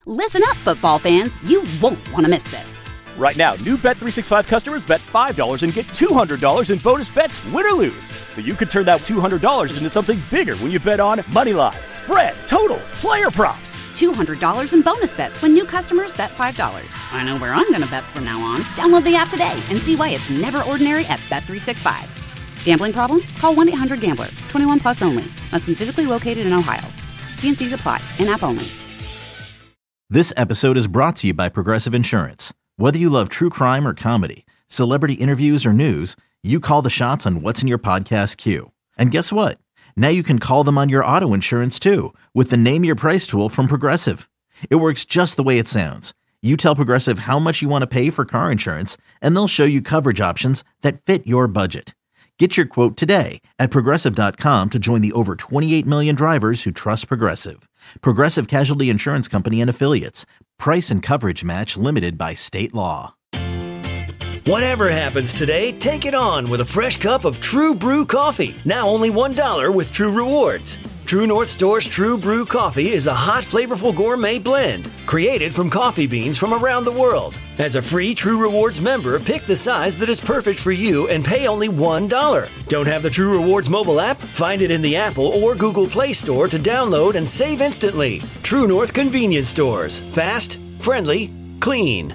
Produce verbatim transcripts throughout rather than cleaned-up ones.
Listen up, football fans. You won't want to miss this. Right now, new Bet three sixty-five customers bet five dollars and get two hundred dollars in bonus bets, win or lose. So you could turn that two hundred dollars into something bigger when you bet on money line, spread, totals, player props. two hundred dollars in bonus bets when new customers bet five dollars. I know where I'm going to bet from now on. Download the app today and see why it's never ordinary at Bet three sixty-five. Gambling problem? Call one eight hundred gambler. twenty-one plus only. Must be physically located in Ohio. T and C's apply. In-app only. This episode is brought to you by Progressive Insurance. Whether you love true crime or comedy, celebrity interviews or news, you call the shots on what's in your podcast queue. And guess what? Now you can call them on your auto insurance too with the Name Your Price tool from Progressive. It works just the way it sounds. You tell Progressive how much you want to pay for car insurance, and they'll show you coverage options that fit your budget. Get your quote today at Progressive dot com to join the over twenty-eight million drivers who trust Progressive. Progressive Casualty Insurance Company and Affiliates. Price and coverage match limited by state law. Whatever happens today, take it on with a fresh cup of True Brew coffee. Now only one dollar with True Rewards. True North Store's True Brew coffee is a hot, flavorful gourmet blend created from coffee beans from around the world. As a free True Rewards member, pick the size that is perfect for you and pay only one dollar. Don't have the True Rewards mobile app? Find it in the Apple or Google Play Store to download and save instantly. True North Convenience Stores. Fast, friendly, clean.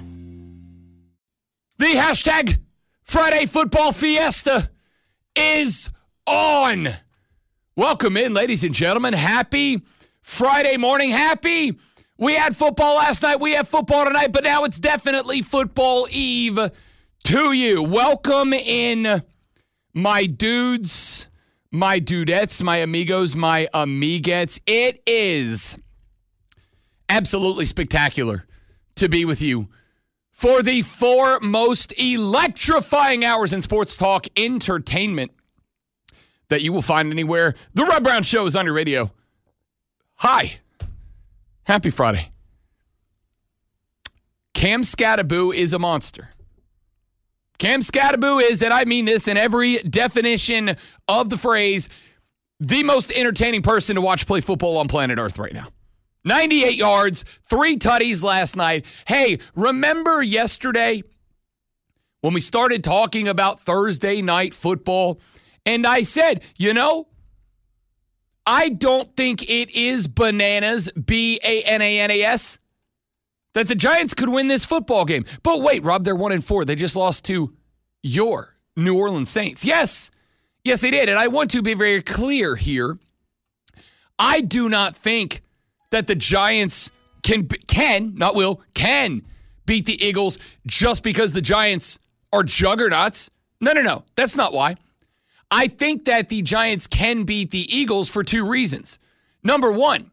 The hashtag Friday Football Fiesta is on. Welcome in, ladies and gentlemen. Happy Friday morning. Happy. We had football last night. We have football tonight, but now it's definitely football eve to you. Welcome in, my dudes, my dudettes, my amigos, my amiguettes. It is absolutely spectacular to be with you for the four most electrifying hours in sports talk entertainment that you will find anywhere. The Rob Brown Show is on your radio. Hi. Happy Friday. Cam Skattebo is a monster. Cam Skattebo is, and I mean this in every definition of the phrase, the most entertaining person to watch play football on planet Earth right now. ninety-eight yards, three tutties last night. Hey, remember yesterday when we started talking about Thursday night football? And I said, you know, I don't think it is bananas, B A N A N A S, that the Giants could win this football game. But wait, Rob, they're one and four. They just lost to your New Orleans Saints. Yes, yes, they did. And I want to be very clear here. I do not think that the Giants can, can, not will, can beat the Eagles just because the Giants are juggernauts. No, no, no. That's not why. I think that the Giants can beat the Eagles for two reasons. Number one,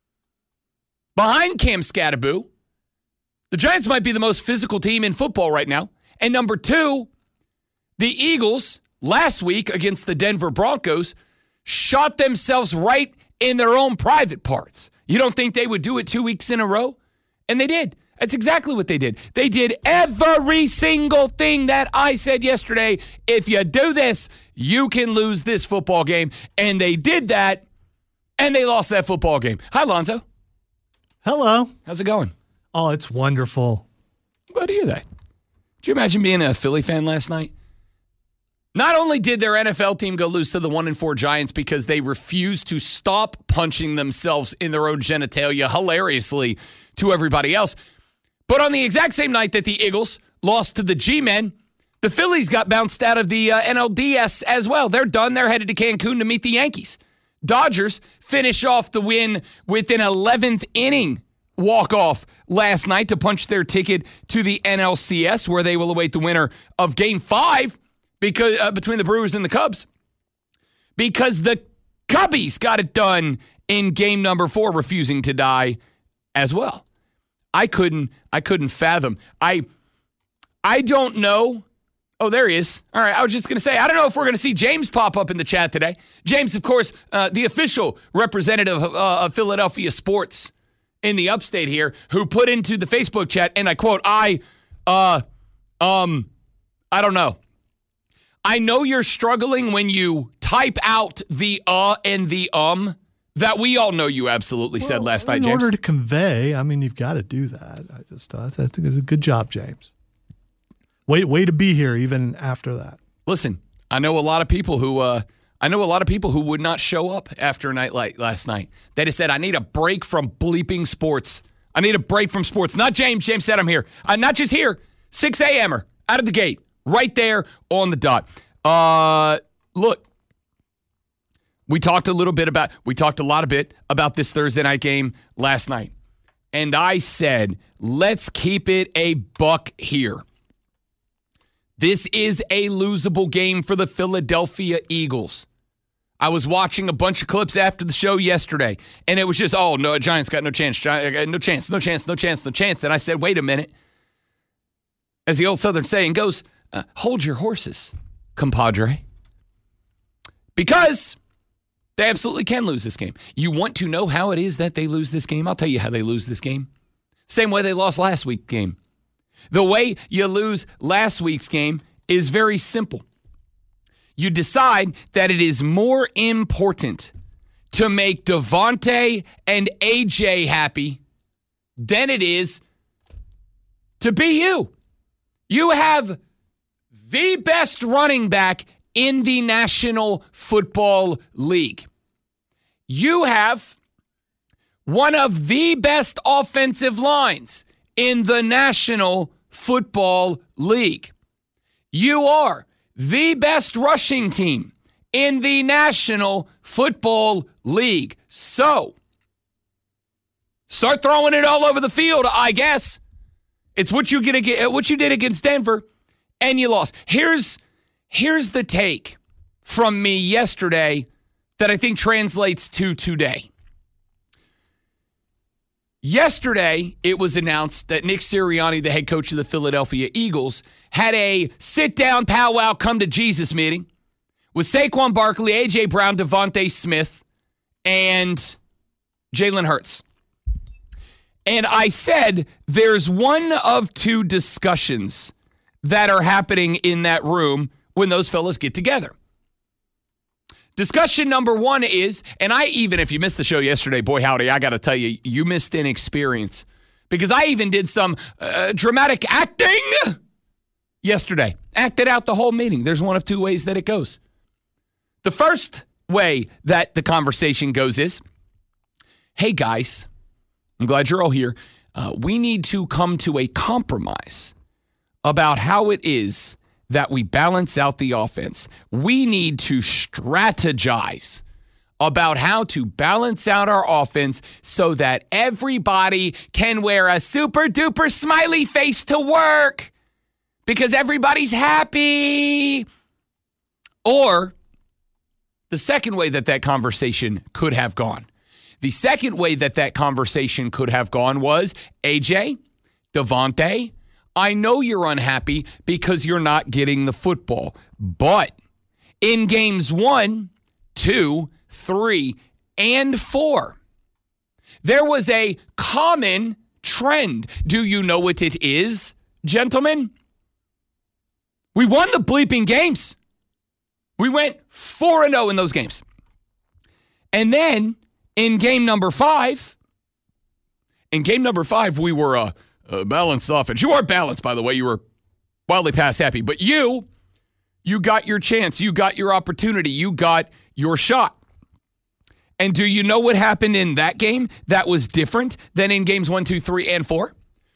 behind Cam Skattebo, the Giants might be the most physical team in football right now. And number two, the Eagles last week against the Denver Broncos shot themselves right in their own private parts. You don't think they would do it two weeks in a row? And they did. That's exactly what they did. They did every single thing that I said yesterday. If you do this, you can lose this football game. And they did that, and they lost that football game. Hi, Lonzo. Hello. How's it going? Oh, it's wonderful. I'm glad to hear that. Did you imagine being a Philly fan last night? Not only did their N F L team go lose to the one and four Giants because they refused to stop punching themselves in their own genitalia hilariously to everybody else, but on the exact same night that the Eagles lost to the G-Men, the Phillies got bounced out of the uh, N L D S as well. They're done. They're headed to Cancun to meet the Yankees. Dodgers finish off the win with an eleventh inning walk-off last night to punch their ticket to the N L C S, where they will await the winner of Game five because uh, between the Brewers and the Cubs, because the Cubbies got it done in game number four, refusing to die as well. I couldn't I couldn't fathom. I I don't know. Oh, there he is. All right, I was just going to say, I don't know if we're going to see James pop up in the chat today. James, of course, uh, the official representative of, uh, of Philadelphia sports in the upstate here, who put into the Facebook chat, and I quote, I, uh, um, I don't know. I know you're struggling when you type out the uh and the um that we all know you absolutely well, said last night, in James. In order to convey, I mean, you've got to do that. I just uh, I think it's a good job, James. Way, way to be here even after that. Listen, I know a lot of people who uh, I know a lot of people who would not show up after a night like last night. They just said, I need a break from bleeping sports. I need a break from sports. Not James. James said I'm here. I'm not just here. six a.m.er out of the gate. Right there on the dot. Uh, look, we talked a little bit about, we talked a lot of bit about this Thursday night game last night. And I said, let's keep it a buck here. This is a losable game for the Philadelphia Eagles. I was watching a bunch of clips after the show yesterday, and it was just, oh, no, Giants got no chance, Giants, no chance, no chance, no chance, no chance. And I said, wait a minute. As the old Southern saying goes, uh, hold your horses, compadre. Because they absolutely can lose this game. You want to know how it is that they lose this game? I'll tell you how they lose this game. Same way they lost last week's game. The way you lose last week's game is very simple. You decide that it is more important to make Devontae and A J happy than it is to be you. You have the best running back in the National Football League. You have one of the best offensive lines in the National Football League. You are the best rushing team in the National Football League. So, start throwing it all over the field, I guess. It's what you get, what you did against Denver, and you lost. Here's, here's the take from me yesterday that I think translates to today. Yesterday, it was announced that Nick Sirianni, the head coach of the Philadelphia Eagles, had a sit-down, powwow, come-to-Jesus meeting with Saquon Barkley, A J. Brown, Devontae Smith, and Jalen Hurts. And I said there's one of two discussions that are happening in that room when those fellas get together. Discussion number one is, and I even, if you missed the show yesterday, boy howdy, I got to tell you, you missed an experience. Because I even did some uh, dramatic acting yesterday. Acted out the whole meeting. There's one of two ways that it goes. The first way that the conversation goes is, hey guys, I'm glad you're all here. Uh, we need to come to a compromise about how it is that we balance out the offense. We need to strategize about how to balance out our offense so that everybody can wear a super duper smiley face to work because everybody's happy. Or the second way that that conversation could have gone. The second way that that conversation could have gone was, A J, Devontae, I know you're unhappy because you're not getting the football. But in games one, two, three, and four, there was a common trend. Do you know what it is, gentlemen? We won the bleeping games. We went four and oh in those games. And then in game number five, in game number five, we were a, a balanced offense. You are balanced, by the way. You were wildly past happy. But you, you got your chance. You got your opportunity. You got your shot. And do you know what happened in that game that was different than in games one, two, three, and four?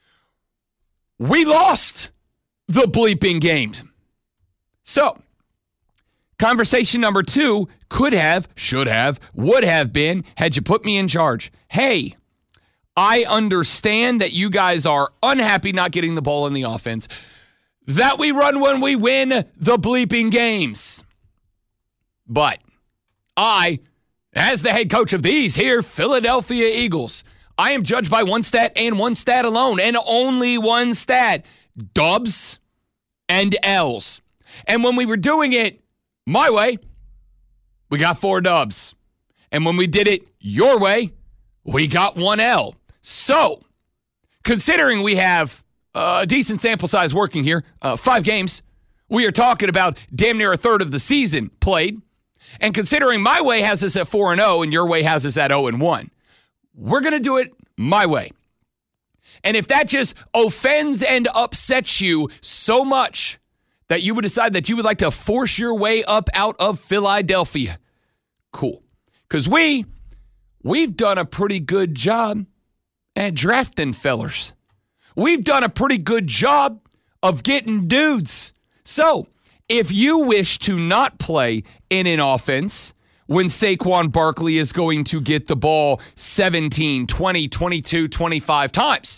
We lost the bleeping games. So, conversation number two could have, should have, would have been, had you put me in charge. Hey, I understand that you guys are unhappy not getting the ball in the offense, that we run when we win the bleeping games. But I, as the head coach of these here Philadelphia Eagles, I am judged by one stat and one stat alone, and only one stat, dubs and L's. And when we were doing it my way, we got four dubs. And when we did it your way, we got one L. So, considering we have a decent sample size working here, uh, five games, we are talking about damn near a third of the season played. And considering my way has us at four and oh and your way has us at oh and one, we're going to do it my way. And if that just offends and upsets you so much that you would decide that you would like to force your way up out of Philadelphia, cool. Because we, we've done a pretty good job at drafting fellers. We've done a pretty good job of getting dudes. So if you wish to not play in an offense when Saquon Barkley is going to get the ball seventeen, twenty, twenty-two, twenty-five times,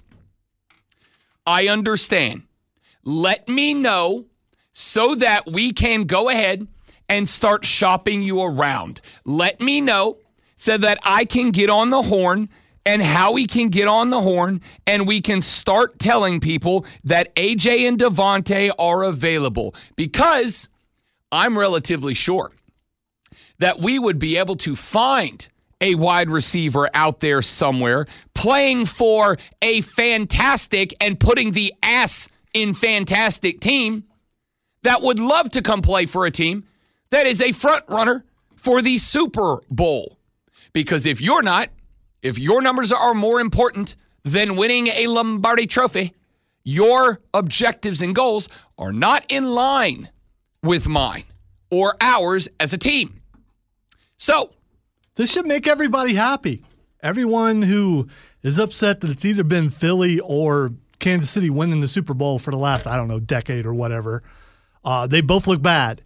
I understand. Let me know so that we can go ahead and start shopping you around. Let me know so that I can get on the horn and how we can get on the horn and we can start telling people that A J and Devontae are available, because I'm relatively sure that we would be able to find a wide receiver out there somewhere playing for a fantastic and putting the ass in fantastic team that would love to come play for a team that is a front runner for the Super Bowl. Because if you're not, if your numbers are more important than winning a Lombardi trophy, your objectives and goals are not in line with mine or ours as a team. So, this should make everybody happy. Everyone who is upset that it's either been Philly or Kansas City winning the Super Bowl for the last, I don't know, decade or whatever, uh, they both look bad.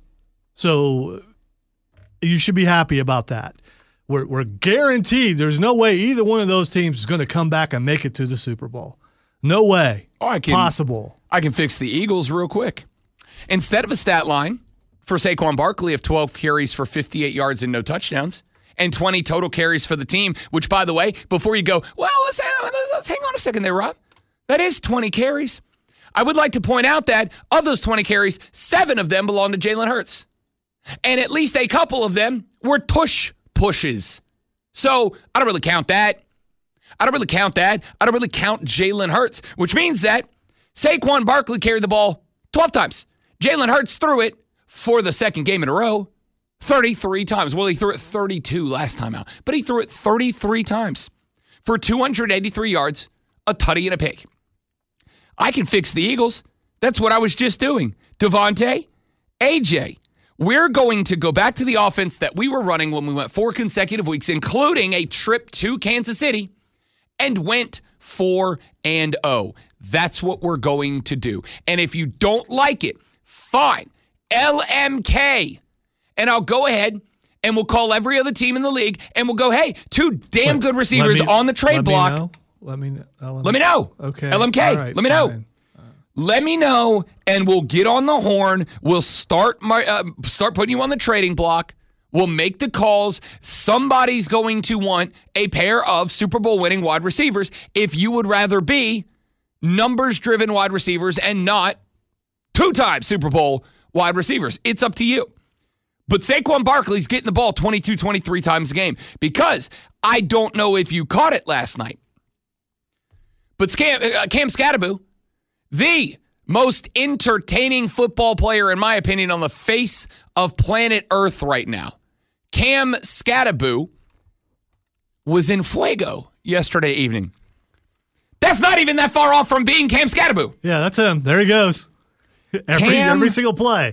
So you should be happy about that. We're, we're guaranteed there's no way either one of those teams is going to come back and make it to the Super Bowl. No way oh, I can, possible. I can fix the Eagles real quick. Instead of a stat line for Saquon Barkley of twelve carries for fifty-eight yards and no touchdowns, and twenty total carries for the team, which, by the way, before you go, well, let's, let's hang on a second there, Rob. That is twenty carries. I would like to point out that of those twenty carries, seven of them belong to Jalen Hurts. And at least a couple of them were tush pushes. So I don't really count that. I don't really count that. I don't really count Jalen Hurts, which means that Saquon Barkley carried the ball twelve times. Jalen Hurts threw it for the second game in a row thirty-three times. Well, he threw it thirty-two last time out, but he threw it thirty-three times for two hundred eighty-three yards, a tutty and a pick. I can fix the Eagles. That's what I was just doing. Devontae, A J, we're going to go back to the offense that we were running when we went four consecutive weeks, including a trip to Kansas City, and went four and oh. That's what we're going to do. And if you don't like it, fine. L M K. And I'll go ahead and we'll call every other team in the league and we'll go, hey, two damn Wait, good receivers me, on the trade let block. Me know. Let me know. L M K. Let me know. Okay. L M K. Right, let me fine. know. Let me know, and we'll get on the horn. We'll start my uh, start putting you on the trading block. We'll make the calls. Somebody's going to want a pair of Super Bowl winning wide receivers if you would rather be numbers-driven wide receivers and not two-time Super Bowl wide receivers. It's up to you. But Saquon Barkley's getting the ball twenty-two, twenty-three times a game because I don't know if you caught it last night. But Cam, uh, Cam Skattebo, the most entertaining football player, in my opinion, on the face of planet Earth right now, Cam Skattebo, was in Fuego yesterday evening. That's not even that far off from being Cam Skattebo. Yeah, that's him. There he goes. Every, Cam, every single play.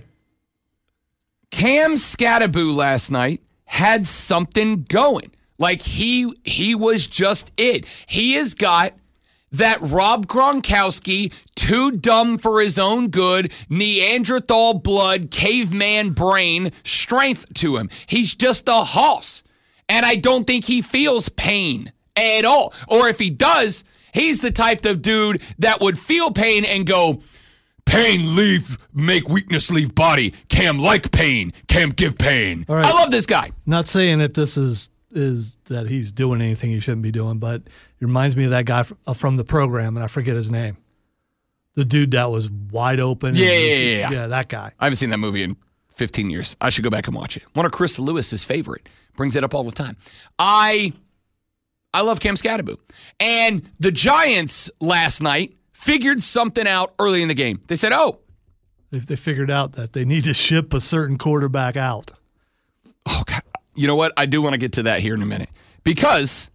Cam Skattebo last night had something going. Like, he he was just it. He has got that Rob Gronkowski, too dumb for his own good, Neanderthal blood, caveman brain strength to him. He's just a hoss. And I don't think he feels pain at all. Or if he does, he's the type of dude that would feel pain and go, pain leave, make weakness leave body. Cam like pain. Cam give pain. All right. I love this guy. Not saying that this is is that he's doing anything he shouldn't be doing, but it reminds me of that guy from the program, and I forget his name. The dude that was wide open. Yeah, and, yeah, yeah, yeah. Yeah, that guy. I haven't seen that movie in fifteen years. I should go back and watch it. One of Chris Lewis's favorite. Brings it up all the time. I I love Cam Skattebo. And the Giants last night figured something out early in the game. They said, oh. If they figured out that they need to ship a certain quarterback out. Oh, God. You know what? I do want to get to that here in a minute. Because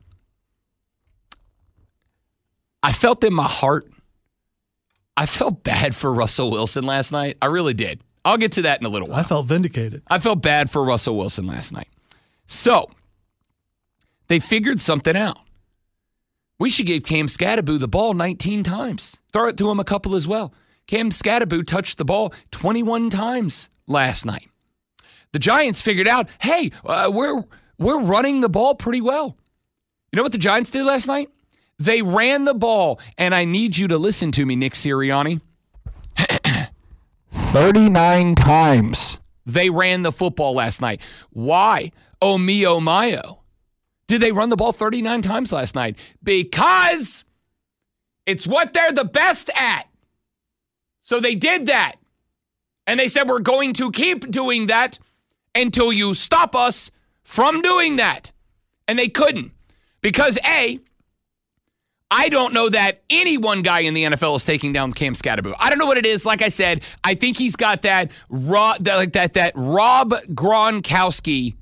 I felt in my heart, I felt bad for Russell Wilson last night. I really did. I'll get to that in a little while. I felt vindicated. I felt bad for Russell Wilson last night. So, they figured something out. We should give Cam Skattebo the ball nineteen times. Throw it to him a couple as well. Cam Skattebo touched the ball twenty-one times last night. The Giants figured out, hey, uh, we're we're running the ball pretty well. You know what the Giants did last night? They ran the ball, and I need you to listen to me, Nick Sirianni. thirty-nine times they ran the football last night. Why? Oh, me, oh, my, oh. Did they run the ball thirty-nine times last night? Because it's what they're the best at. So they did that. And they said, we're going to keep doing that until you stop us from doing that. And they couldn't. Because, A, I don't know that any one guy in the N F L is taking down Cam Skattebo. I don't know what it is. Like I said, I think he's got that, that, like that, that Rob Gronkowski.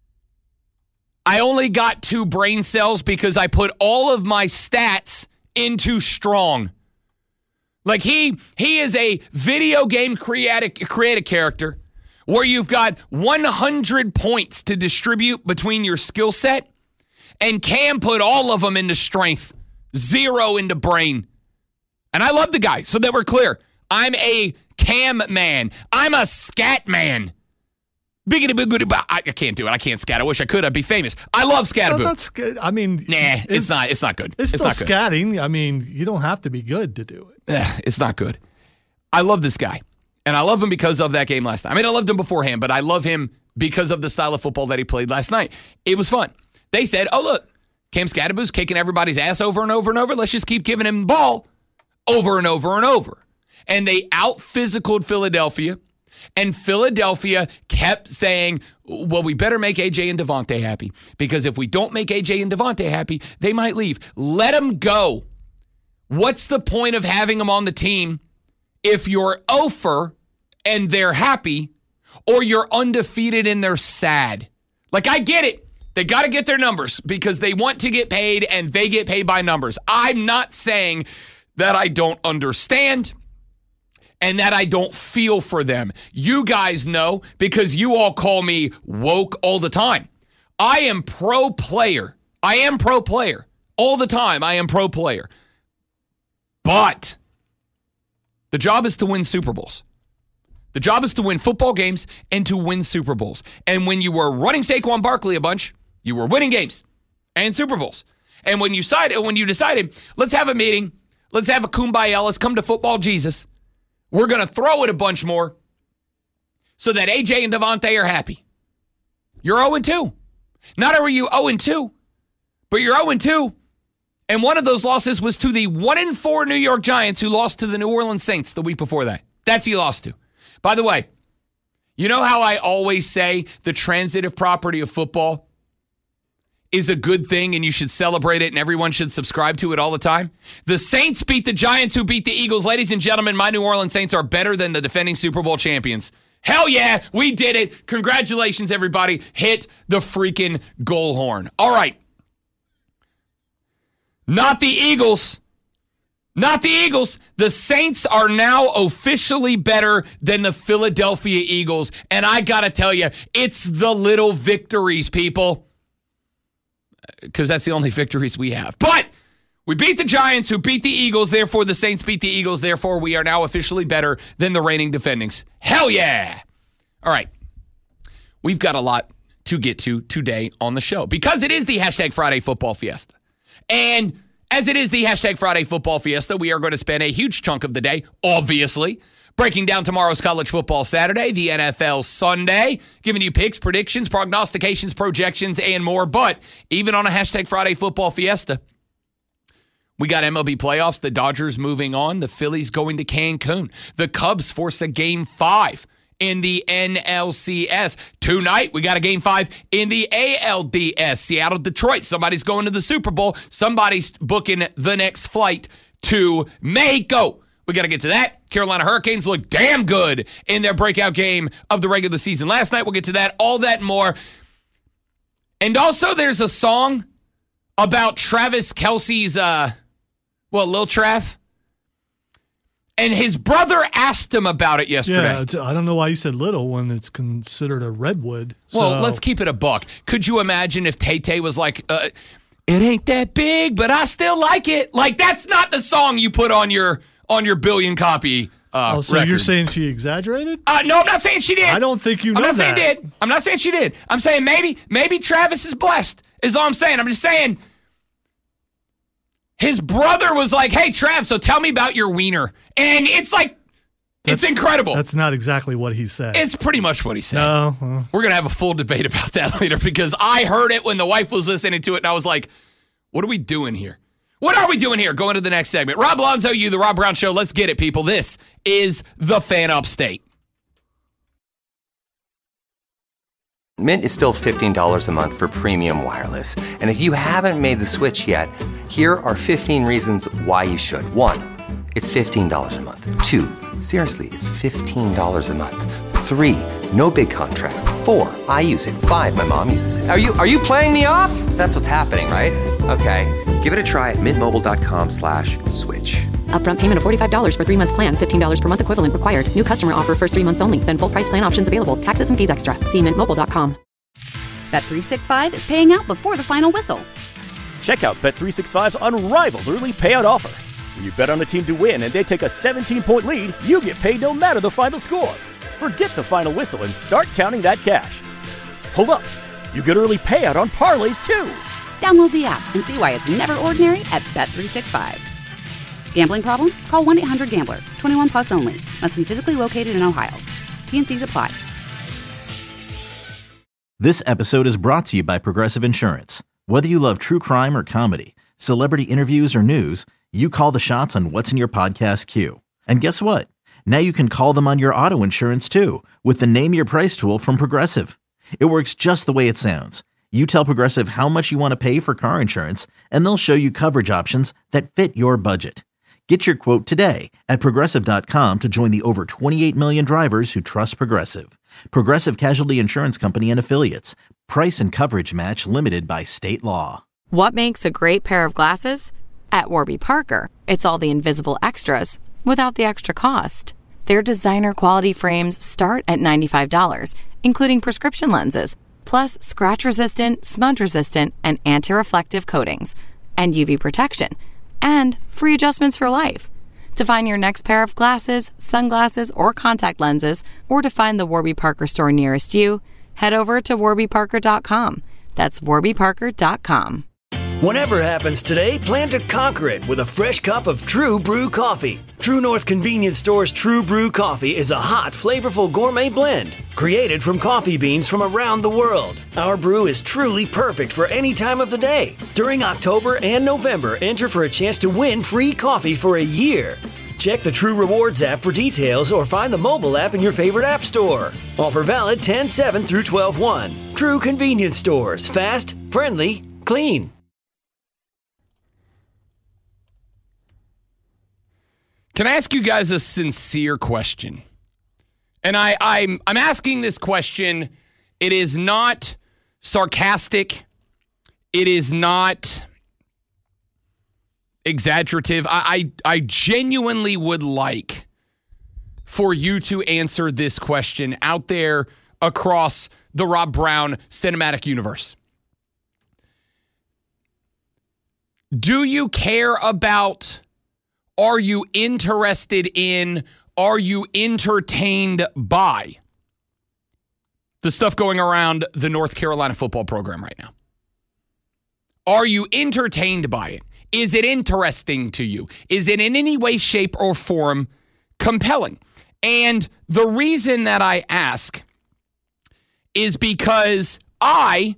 I only got two brain cells because I put all of my stats into strong. Like he he is a video game creative, creative character where you've got one hundred points to distribute between your skill set, and Cam put all of them into strength, zero into brain. And I love the guy, so that we're clear. I'm a Cam man. I'm a scat man. I can't do it. I can't scat. I wish I could. I'd be famous. I love Skattebo. Well, that's good. I mean, nah, it's, it's not. It's not good. It's, it's still not good. scatting. I mean, you don't have to be good to do it. Yeah, it's not good. I love this guy, and I love him because of that game last night. I mean, I loved him beforehand, but I love him because of the style of football that he played last night. It was fun. They said, "Oh look, Cam Skattebo's kicking everybody's ass over and over and over. Let's just keep giving him the ball over and over and over." And they out-physicaled Philadelphia. And Philadelphia kept saying, well, we better make A J and Devontae happy, because if we don't make A J and Devontae happy, they might leave. Let them go. What's the point of having them on the team if you're over and they're happy, or you're undefeated and they're sad? Like, I get it. They got to get their numbers because they want to get paid, and they get paid by numbers. I'm not saying that I don't understand and that I don't feel for them. You guys know, because you all call me woke all the time. I am pro player. I am pro player. All the time, I am pro player. But the job is to win Super Bowls. The job is to win football games and to win Super Bowls. And when you were running Saquon Barkley a bunch, you were winning games and Super Bowls. And when you decided, when you decided, let's have a meeting, let's have a kumbaya, let's come to football Jesus. We're going to throw it a bunch more so that A J and Devontae are happy. You're oh and two. Not only are you oh and two, but you're oh and two. And one of those losses was to the one and four New York Giants, who lost to the New Orleans Saints the week before that. That's who you lost to. By the way, you know how I always say the transitive property of football is a good thing and you should celebrate it and everyone should subscribe to it all the time? The Saints beat the Giants, who beat the Eagles. Ladies and gentlemen, my New Orleans Saints are better than the defending Super Bowl champions. Hell yeah, we did it. Congratulations, everybody. Hit the freaking goal horn. All right. Not the Eagles. Not the Eagles. The Saints are now officially better than the Philadelphia Eagles. And I got to tell you, it's the little victories, people. Because that's the only victories we have. But we beat the Giants, who beat the Eagles. Therefore, the Saints beat the Eagles. Therefore, we are now officially better than the reigning defendings. Hell yeah. All right. We've got a lot to get to today on the show, because it is the hashtag Friday Football Fiesta. And as it is the hashtag Friday Football Fiesta, we are going to spend a huge chunk of the day, obviously, breaking down tomorrow's college football Saturday, the N F L Sunday, giving you picks, predictions, prognostications, projections, and more. But even on a hashtag Friday Football Fiesta, we got M L B playoffs, the Dodgers moving on, the Phillies going to Cancun, the Cubs force a game five in the N L C S. Tonight, we got a game five in the A L D S. Seattle, Detroit. Somebody's going to the Super Bowl. Somebody's booking the next flight to Mexico. We got to get to that. Carolina Hurricanes look damn good in their breakout game of the regular season last night. We'll get to that, all that and more. And also there's a song about Travis Kelce's, uh, well, Lil Trav. And his brother asked him about it yesterday. Yeah, it's, I don't know why you said little when it's considered a redwood. So. Well, let's keep it a buck. Could you imagine if Tay-Tay was like, uh, it ain't that big, but I still like it? Like, that's not the song you put on your on your billion copy uh, oh, so record. You're saying she exaggerated? Uh, no, I'm not saying she did. I don't think you know I'm not that. saying did. I'm not saying she did. I'm saying maybe maybe Travis is blessed, is all I'm saying. I'm just saying his brother was like, hey, Trav, so tell me about your wiener. And it's like, That's, it's incredible. That's not exactly what he said. It's pretty much what he said. No. Uh, We're going to have a full debate about that later because I heard it when the wife was listening to it, and I was like, what are we doing here? What are we doing here? Going to the next segment. Rob Alonzo, you, The Rob Brown Show. Let's get it, people. This is The Fan Upstate. Mint is still fifteen dollars a month for premium wireless. And if you haven't made the switch yet, here are fifteen reasons why you should. One, it's fifteen dollars a month. Two, seriously, it's fifteen dollars a month. Three, no big contracts. Four, I use it. Five, my mom uses it. Are you are you playing me off? That's what's happening, right? Okay, give it a try at mintmobile.com slash switch. Upfront payment of forty-five dollars for three-month plan, fifteen dollars per month equivalent required. New customer offer first three months only. Then full price plan options available. Taxes and fees extra. See mint mobile dot com. Bet three sixty-five is paying out before the final whistle. Check out Bet three sixty-five's unrivaled early payout offer. When you bet on a team to win and they take a seventeen-point lead, you get paid no matter the final score. Forget the final whistle and start counting that cash. Hold up. You get early payout on parlays, too. Download the app and see why it's never ordinary at Bet three sixty-five. Gambling problem? Call one eight hundred gambler. twenty-one plus only. Must be physically located in Ohio. T N Cs apply. This episode is brought to you by Progressive Insurance. Whether you love true crime or comedy, celebrity interviews or news, you call the shots on what's in your podcast queue. And guess what? Now you can call them on your auto insurance too with the Name Your Price tool from Progressive. It works just the way it sounds. You tell Progressive how much you want to pay for car insurance, and they'll show you coverage options that fit your budget. Get your quote today at Progressive dot com to join the over twenty-eight million drivers who trust Progressive. Progressive Casualty Insurance Company and Affiliates. Price and coverage match limited by state law. What makes a great pair of glasses? At Warby Parker, it's all the invisible extras without the extra cost. Their designer quality frames start at ninety-five dollars, including prescription lenses, plus scratch-resistant, smudge-resistant, and anti-reflective coatings, and U V protection, and free adjustments for life. To find your next pair of glasses, sunglasses, or contact lenses, or to find the Warby Parker store nearest you, head over to warby parker dot com. That's warby parker dot com. Whatever happens today, plan to conquer it with a fresh cup of True Brew coffee. True North Convenience Store's True Brew coffee is a hot, flavorful gourmet blend created from coffee beans from around the world. Our brew is truly perfect for any time of the day. During October and November, enter for a chance to win free coffee for a year. Check the True Rewards app for details or find the mobile app in your favorite app store. Offer valid ten seven through twelve one. True Convenience Stores. Fast, friendly, clean. Can I ask you guys a sincere question? And I, I'm I'm asking this question. It is not sarcastic. It is not exaggerative. I, I, I genuinely would like for you to answer this question out there across the Rob Brown cinematic universe. Do you care about, are you interested in, are you entertained by the stuff going around the North Carolina football program right now? Are you entertained by it? Is it interesting to you? Is it in any way, shape, or form compelling? And the reason that I ask is because I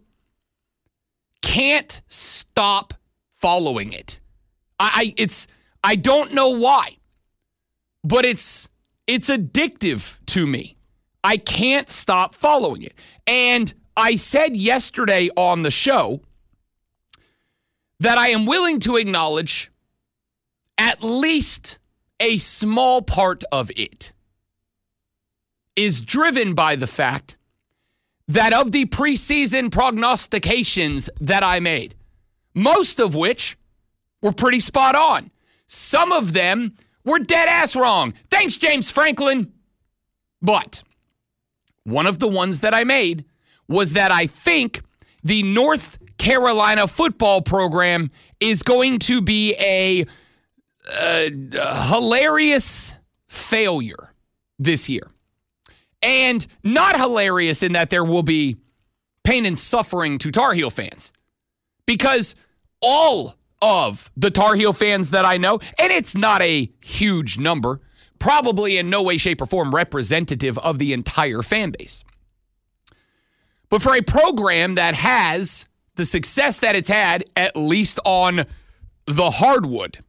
can't stop following it. I, I it's I don't know why, but it's it's addictive to me. I can't stop following it. And I said yesterday on the show that I am willing to acknowledge at least a small part of it is driven by the fact that of the preseason prognostications that I made, most of which were pretty spot on. Some of them were dead ass wrong. Thanks, James Franklin. But one of the ones that I made was that I think the North Carolina football program is going to be a, a, a hilarious failure this year. And not hilarious in that there will be pain and suffering to Tar Heel fans. Because all of the Tar Heel fans that I know, and it's not a huge number, probably in no way, shape, or form representative of the entire fan base. But for a program that has the success that it's had, at least on the hardwood,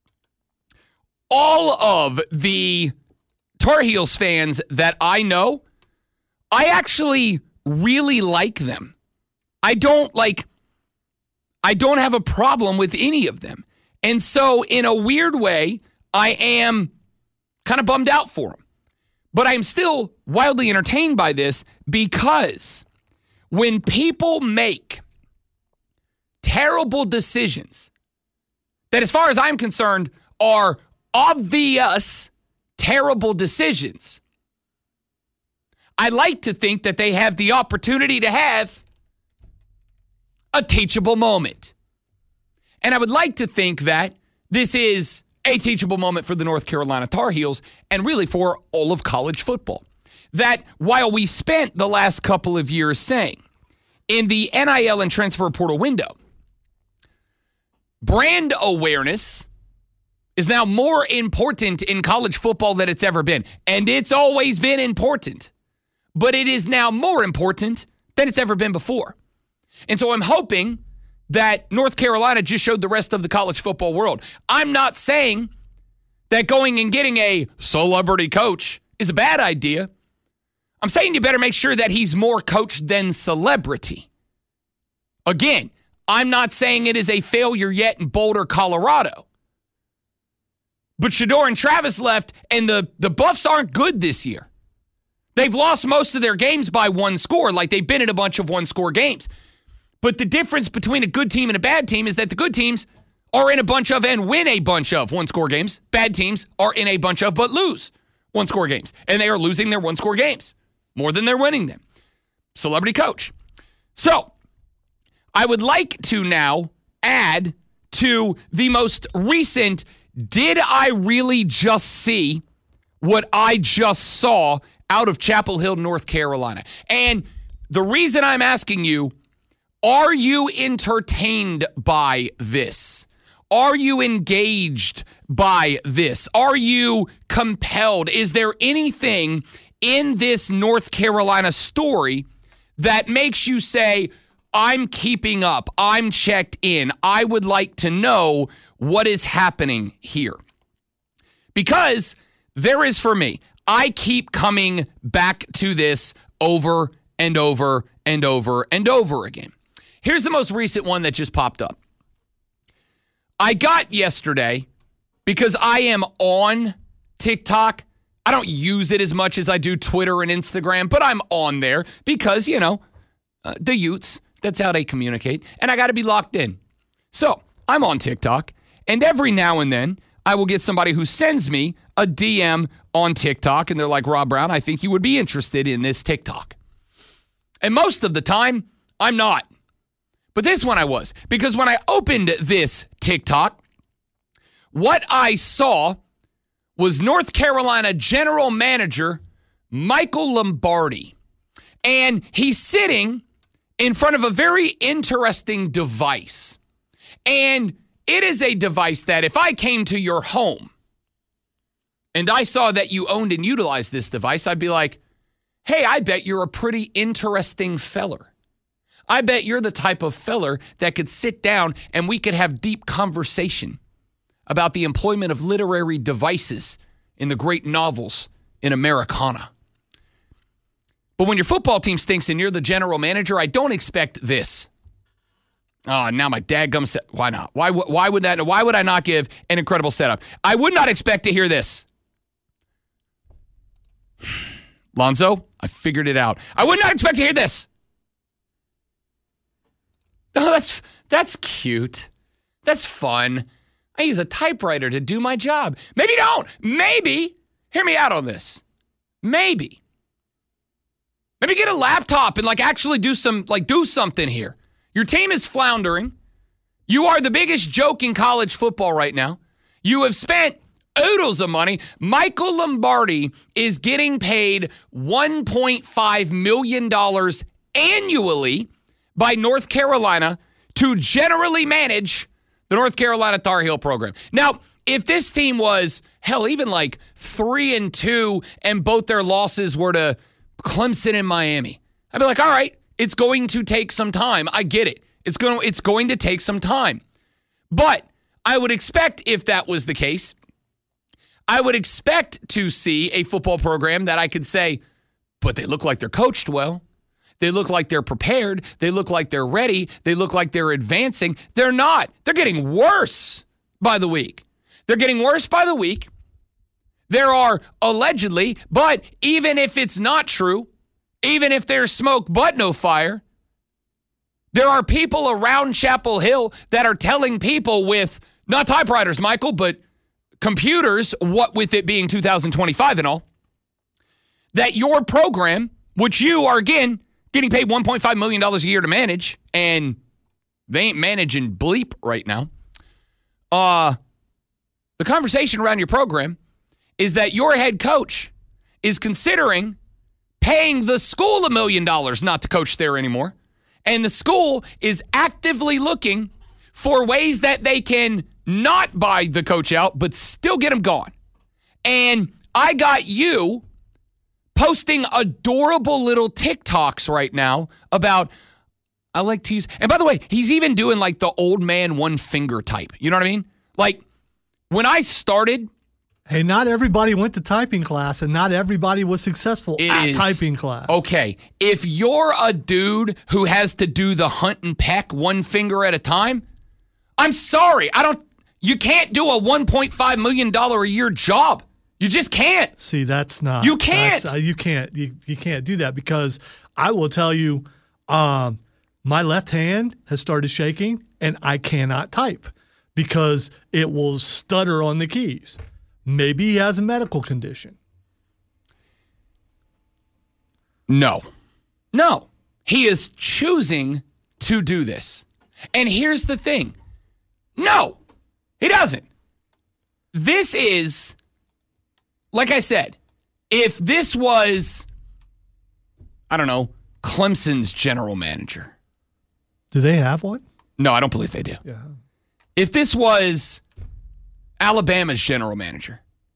all of the Tar Heels fans that I know, I actually really like them. I don't like, I don't have a problem with any of them. And so in a weird way, I am kind of bummed out for them. But I'm still wildly entertained by this because when people make terrible decisions that, as far as I'm concerned, are obvious terrible decisions, I like to think that they have the opportunity to have a teachable moment. And I would like to think that this is a teachable moment for the North Carolina Tar Heels and really for all of college football. That while we spent the last couple of years saying in the N I L and transfer portal window, brand awareness is now more important in college football than it's ever been. And it's always been important. But it is now more important than it's ever been before. And so I'm hoping that North Carolina just showed the rest of the college football world. I'm not saying that going and getting a celebrity coach is a bad idea. I'm saying you better make sure that he's more coach than celebrity. Again, I'm not saying it is a failure yet in Boulder, Colorado. But Shedeur and Travis left, and the, the Buffs aren't good this year. They've lost most of their games by one score, like they've been in a bunch of one-score games. But the difference between a good team and a bad team is that the good teams are in a bunch of and win a bunch of one-score games. Bad teams are in a bunch of but lose one-score games. And they are losing their one-score games more than they're winning them. Celebrity coach. So, I would like to now add to the most recent, did I really just see what I just saw out of Chapel Hill, North Carolina? And the reason I'm asking you, are you entertained by this? Are you engaged by this? Are you compelled? Is there anything in this North Carolina story that makes you say, I'm keeping up, I'm checked in, I would like to know what is happening here? Because there is for me. I keep coming back to this over and over and over and over again. Here's the most recent one that just popped up. I got yesterday, because I am on TikTok. I don't use it as much as I do Twitter and Instagram, but I'm on there because, you know, uh, the youths, that's how they communicate, and I got to be locked in. So I'm on TikTok, and every now and then I will get somebody who sends me a D M on TikTok, and they're like, Rob Brown, I think you would be interested in this TikTok. And most of the time, I'm not. But this one I was, because when I opened this TikTok, what I saw was North Carolina General Manager Michael Lombardi. And he's sitting in front of a very interesting device. And it is a device that if I came to your home and I saw that you owned and utilized this device, I'd be like, hey, I bet you're a pretty interesting feller. I bet you're the type of feller that could sit down and we could have deep conversation about the employment of literary devices in the great novels in Americana. But when your football team stinks and you're the general manager, I don't expect this. Oh, now my dadgum set. Why not? Why, why would that? Why would I not give an incredible setup? I would not expect to hear this. Lonzo, I figured it out. I would not expect to hear this. Oh, that's that's cute. That's fun. I use a typewriter to do my job. Maybe don't. Maybe. Hear me out on this. Maybe. Maybe get a laptop and like actually do some like do something here. Your team is floundering. You are the biggest joke in college football right now. You have spent oodles of money. Michael Lombardi is getting paid one point five million dollars annually by North Carolina to generally manage the North Carolina Tar Heel program. Now, if this team was, hell, even like three and two and both their losses were to Clemson and Miami, I'd be like, all right, it's going to take some time. I get it. It's going to, it's going to take some time. But I would expect if that was the case, I would expect to see a football program that I could say, but they look like they're coached well. They look like they're prepared. They look like they're ready. They look like they're advancing. They're not. They're getting worse by the week. They're getting worse by the week. There are allegedly, but even if it's not true, even if there's smoke but no fire, there are people around Chapel Hill that are telling people with, not typewriters, Michael, but computers, what with it being two thousand twenty-five and all, that your program, which you are, again, getting paid one point five million dollars a year to manage, and they ain't managing bleep right now, uh, the conversation around your program is that your head coach is considering paying the school a million dollars not to coach there anymore, and the school is actively looking for ways that they can not buy the coach out, but still get him gone. And I got you posting adorable little TikToks right now about, I like to use, and by the way, he's even doing like the old man one finger type. You know what I mean? Like when I started. Hey, not everybody went to typing class and not everybody was successful at is, typing class. Okay. If you're a dude who has to do the hunt and peck one finger at a time, I'm sorry. I don't, you can't do a one point five million dollars a year job. You just can't. See, that's not. You can't. Uh, you can't. You, you can't do that because I will tell you, um, my left hand has started shaking and I cannot type because it will stutter on the keys. Maybe he has a medical condition. No. No. He is choosing to do this. And here's the thing. No, he doesn't. This is, like I said, if this was, I don't know, Clemson's general manager. Do they have one? No, I don't believe they do. Yeah. If this was Alabama's general manager,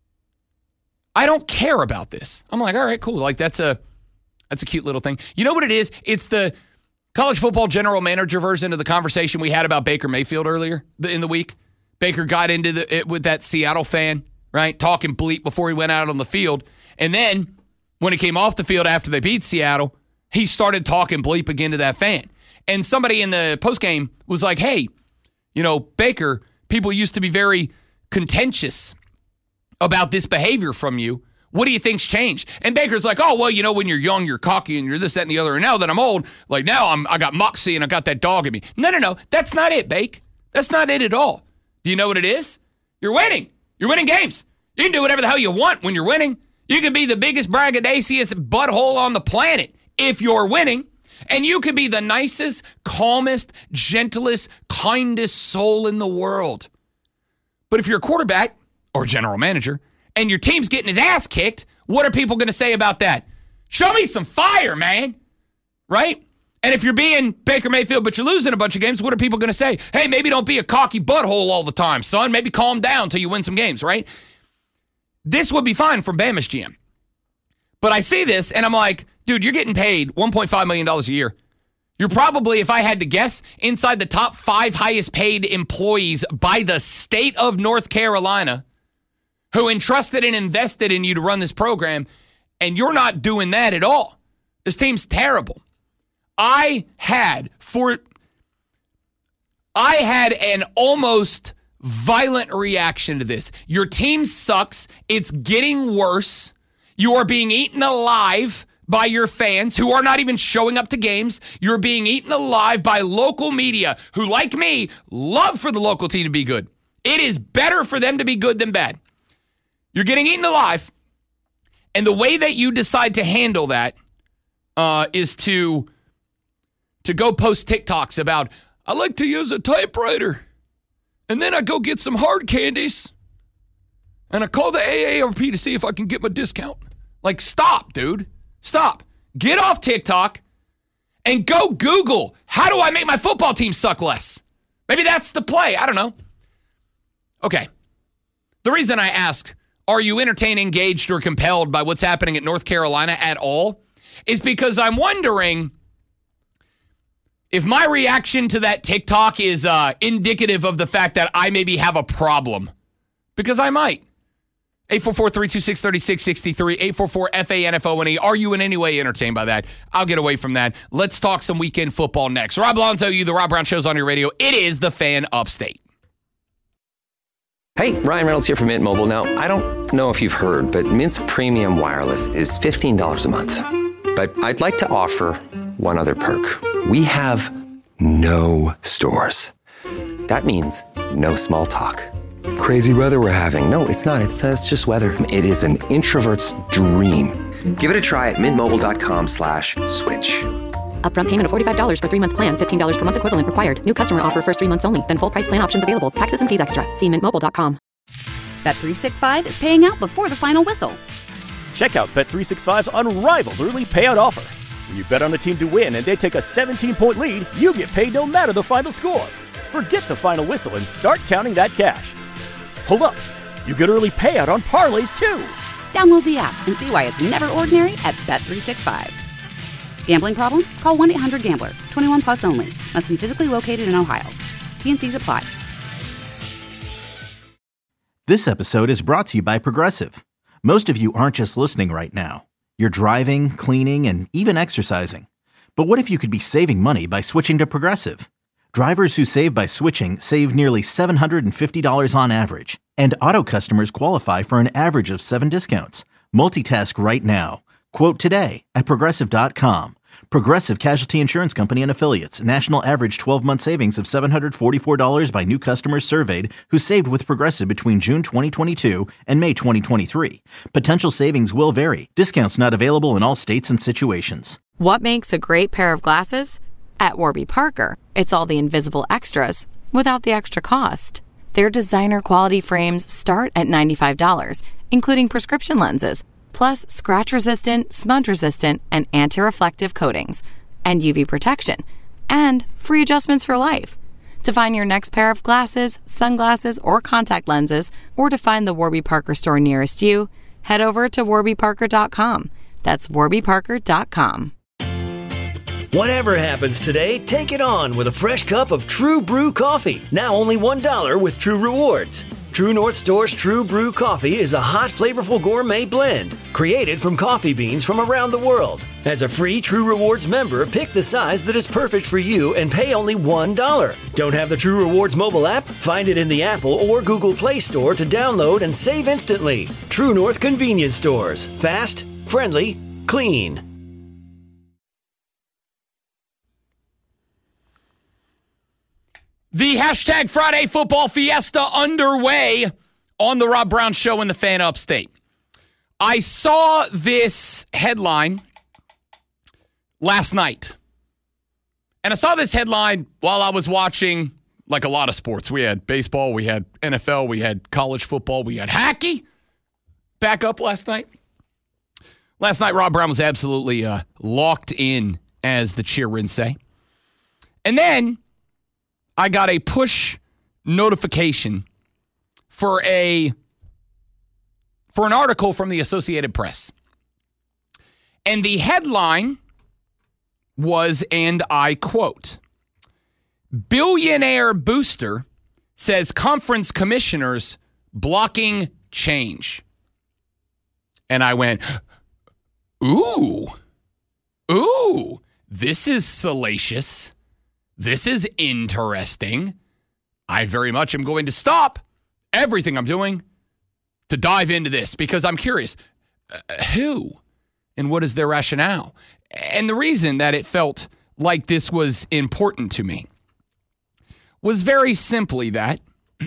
I don't care about this. I'm like, all right, cool. Like that's a that's a cute little thing. You know what it is? It's the college football general manager version of the conversation we had about Baker Mayfield earlier in the week. Baker got into the, it with that Seattle fan, right? Talking bleep before he went out on the field. And then when he came off the field after they beat Seattle, he started talking bleep again to that fan. And somebody in the postgame was like, hey, you know, Baker, people used to be very contentious about this behavior from you. What do you think's changed? And Baker's like, oh, well, you know, when you're young, you're cocky and you're this, that, and the other. And now that I'm old, like now I'm, I got moxie and I got that dog in me. No, no, no. That's not it, Bake. That's not it at all. Do you know what it is? You're winning. You're winning games. You can do whatever the hell you want when you're winning. You can be the biggest braggadocious butthole on the planet if you're winning. And you could be the nicest, calmest, gentlest, kindest soul in the world. But if you're a quarterback or general manager and your team's getting his ass kicked, what are people going to say about that? Show me some fire, man. Right? And if you're being Baker Mayfield but you're losing a bunch of games, what are people going to say? Hey, maybe don't be a cocky butthole all the time, son. Maybe calm down until you win some games, right? This would be fine from Bama's G M. But I see this and I'm like, dude, you're getting paid one point five million dollars a year. You're probably, if I had to guess, inside the top five highest paid employees by the state of North Carolina who entrusted and invested in you to run this program, and you're not doing that at all. This team's terrible. I had, for I had an almost violent reaction to this. Your team sucks. It's getting worse. You are being eaten alive by your fans who are not even showing up to games. You're being eaten alive by local media who, like me, love for the local team to be good. It is better for them to be good than bad. You're getting eaten alive. And the way that you decide to handle that uh, is to, to go post TikToks about, I like to use a typewriter. And then I go get some hard candies. And I call the A A R P to see if I can get my discount. Like, stop, dude. Stop. Get off TikTok and go Google, how do I make my football team suck less? Maybe that's the play. I don't know. Okay. The reason I ask, are you entertained, engaged, or compelled by what's happening at North Carolina at all, is because I'm wondering if my reaction to that TikTok is uh, indicative of the fact that I maybe have a problem. Because I might. eight four four, three two six, three six six three, eight four four, F A N F O N E. Are you in any way entertained by that? I'll get away from that. Let's talk some weekend football next. Rob Alonzo, you, the Rob Brown Show's on your radio. It is the Fan Upstate. Hey, Ryan Reynolds here from Mint Mobile. Now, I don't know if you've heard, but Mint's premium wireless is fifteen dollars a month. But I'd like to offer one other perk. We have no stores. That means no small talk. Crazy weather we're having. No, it's not. It's, uh, it's just weather. It is an introvert's dream. Give it a try at mintmobile.com slash switch. Upfront payment of forty-five dollars for three-month plan, fifteen dollars per month equivalent required. New customer offer first three months only. Then full price plan options available. Taxes and fees extra. See mint mobile dot com. Bet three sixty-five is paying out before the final whistle. Check out Bet three sixty-five's unrivaled early payout offer. When you bet on a team to win and they take a seventeen-point lead, you get paid no matter the final score. Forget the final whistle and start counting that cash. Hold up. You get early payout on parlays, too. Download the app and see why it's never ordinary at Bet three sixty-five. Gambling problem? Call one eight hundred gambler. twenty-one plus only. Must be physically located in Ohio. T N Cs apply. This episode is brought to you by Progressive. Most of you aren't just listening right now. You're driving, cleaning, and even exercising. But what if you could be saving money by switching to Progressive? Drivers who save by switching save nearly seven hundred fifty dollars on average. And auto customers qualify for an average of seven discounts. Multitask right now. Quote today at Progressive dot com. Progressive Casualty Insurance Company and Affiliates. National average twelve-month savings of seven hundred forty-four dollars by new customers surveyed who saved with Progressive between June twenty twenty-two and May twenty twenty-three. Potential savings will vary. Discounts not available in all states and situations. What makes a great pair of glasses? At Warby Parker, it's all the invisible extras without the extra cost. Their designer quality frames start at ninety-five dollars, including prescription lenses, plus scratch-resistant, smudge-resistant, and anti-reflective coatings, and U V protection, and free adjustments for life. To find your next pair of glasses, sunglasses, or contact lenses, or to find the Warby Parker store nearest you, head over to warby parker dot com. That's warby parker dot com. Whatever happens today, take it on with a fresh cup of True Brew coffee. Now only one dollar with True Rewards. True North Store's True Brew coffee is a hot, flavorful gourmet blend created from coffee beans from around the world. As a free True Rewards member, pick the size that is perfect for you and pay only one dollar. Don't have the True Rewards mobile app? Find it in the Apple or Google Play Store to download and save instantly. True North Convenience Stores. Fast, friendly, clean. The hashtag Friday Football Fiesta underway on the Rob Brown Show in the Fan Upstate. I saw this headline last night. And I saw this headline while I was watching, like a lot of sports. We had baseball, we had N F L, we had college football, we had hockey back up last night. Last night, Rob Brown was absolutely uh, locked in, as the cheerins say. And then I got a push notification for a for an article from the Associated Press. And the headline was, and I quote, "Billionaire booster says conference commissioners blocking change." And I went, ooh, ooh, this is salacious. This is interesting. I very much am going to stop everything I'm doing to dive into this because I'm curious. Uh, who and what is their rationale? And the reason that it felt like this was important to me was very simply that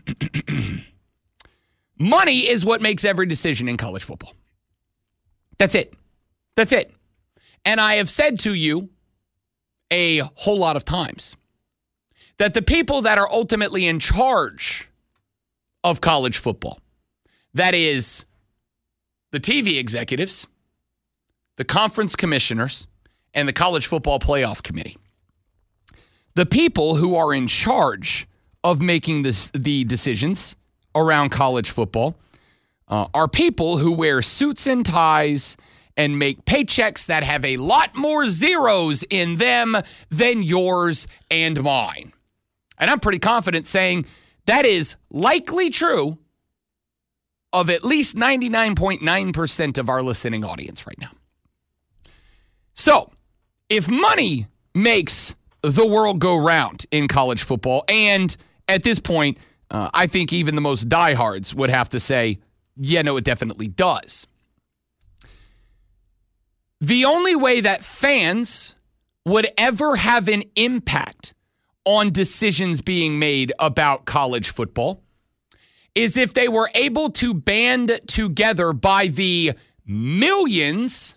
money is what makes every decision in college football. That's it. That's it. And I have said to you a whole lot of times that the people that are ultimately in charge of college football, that is the T V executives, the conference commissioners, and the College Football Playoff Committee. The people who are in charge of making this, the decisions around college football uh, are people who wear suits and ties and make paychecks that have a lot more zeros in them than yours and mine. And I'm pretty confident saying that is likely true of at least ninety-nine point nine percent of our listening audience right now. So, if money makes the world go round in college football, and at this point, uh, I think even the most diehards would have to say, yeah, no, it definitely does. The only way that fans would ever have an impact on decisions being made about college football is if they were able to band together by the millions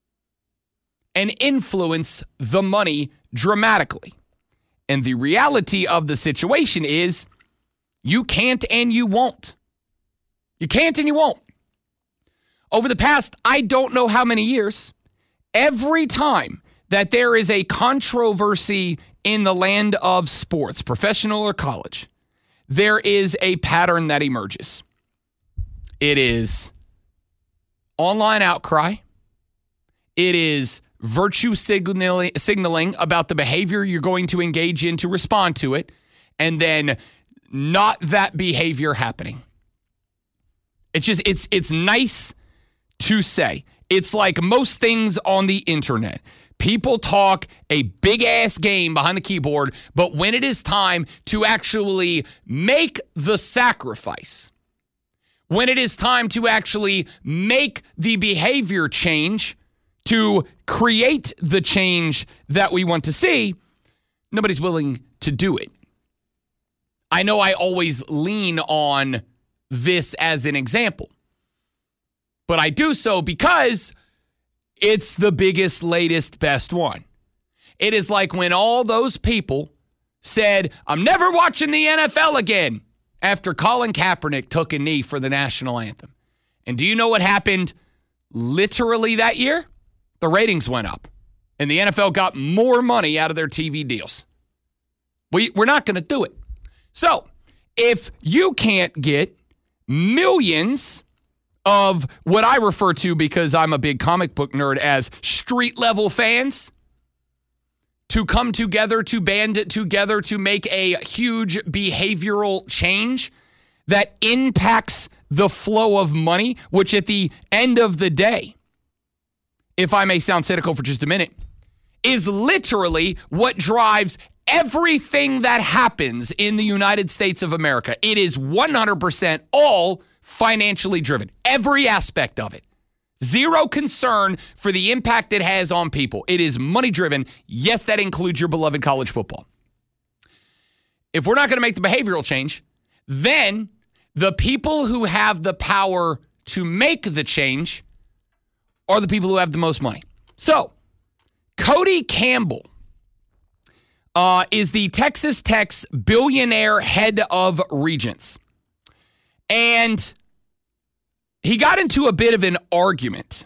and influence the money dramatically. And the reality of the situation is you can't and you won't. You can't and you won't. Over the past, I don't know how many years, every time that there is a controversy in the land of sports, professional or college, there is a pattern that emerges. It is online outcry. It is virtue signaling, signaling about the behavior you're going to engage in to respond to it, and then not that behavior happening. It's just, it's it's nice to say. It's like most things on the internet. People talk a big-ass game behind the keyboard, but when it is time to actually make the sacrifice, when it is time to actually make the behavior change to create the change that we want to see, nobody's willing to do it. I know I always lean on this as an example, but I do so because it's the biggest, latest, best one. It is like when all those people said, I'm never watching the N F L again after Colin Kaepernick took a knee for the national anthem. And do you know what happened literally that year? The ratings went up, and the N F L got more money out of their T V deals. We, we're not going to do it. So if you can't get millions of what I refer to, because I'm a big comic book nerd, as street-level fans to come together, to band it together, to make a huge behavioral change that impacts the flow of money, which at the end of the day, if I may sound cynical for just a minute, is literally what drives everything that happens in the United States of America. It is one hundred percent all financially driven. Every aspect of it. Zero concern for the impact it has on people. It is money driven. Yes, that includes your beloved college football. If we're not going to make the behavioral change, then the people who have the power to make the change are the people who have the most money. So, Cody Campbell uh, is the Texas Tech's billionaire head of regents. And he got into a bit of an argument.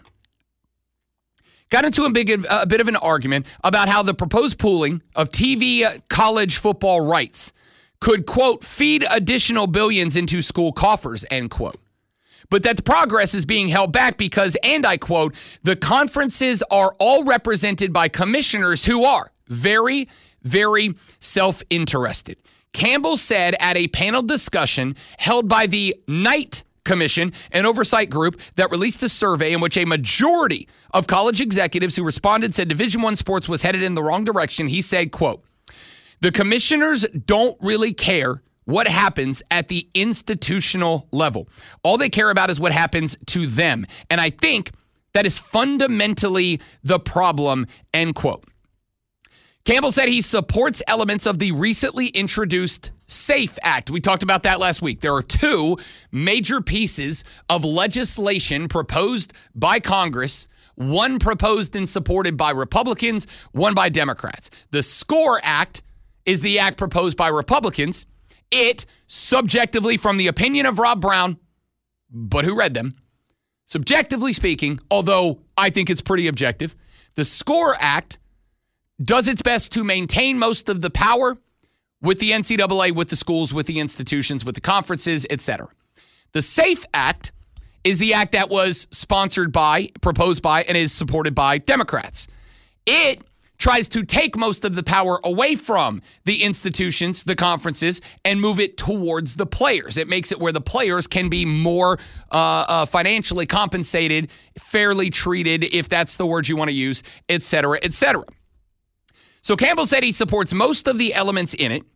Got into a, big, a bit of an argument about how the proposed pooling of T V college football rights could, quote, feed additional billions into school coffers, end quote. But that the progress is being held back because, and I quote, the conferences are all represented by commissioners who are very, very self-interested. Campbell said at a panel discussion held by the Knight Commission, an oversight group that released a survey in which a majority of college executives who responded said Division I sports was headed in the wrong direction. He said, quote, the commissioners don't really care what happens at the institutional level. All they care about is what happens to them. And I think that is fundamentally the problem, end quote. Campbell said he supports elements of the recently introduced SAFE Act. We talked about that last week. There are two major pieces of legislation proposed by Congress, one proposed and supported by Republicans, one by Democrats. The SCORE Act is the act proposed by Republicans. It, subjectively, from the opinion of Rob Brown, but who read them, subjectively speaking, although I think it's pretty objective, the SCORE Act does its best to maintain most of the power with the N C double A, with the schools, with the institutions, with the conferences, et cetera. The SAFE Act is the act that was sponsored by, proposed by, and is supported by Democrats. It tries to take most of the power away from the institutions, the conferences, and move it towards the players. It makes it where the players can be more uh, uh, financially compensated, fairly treated, if that's the word you want to use, et cetera, et cetera. So Campbell said he supports most of the elements in it,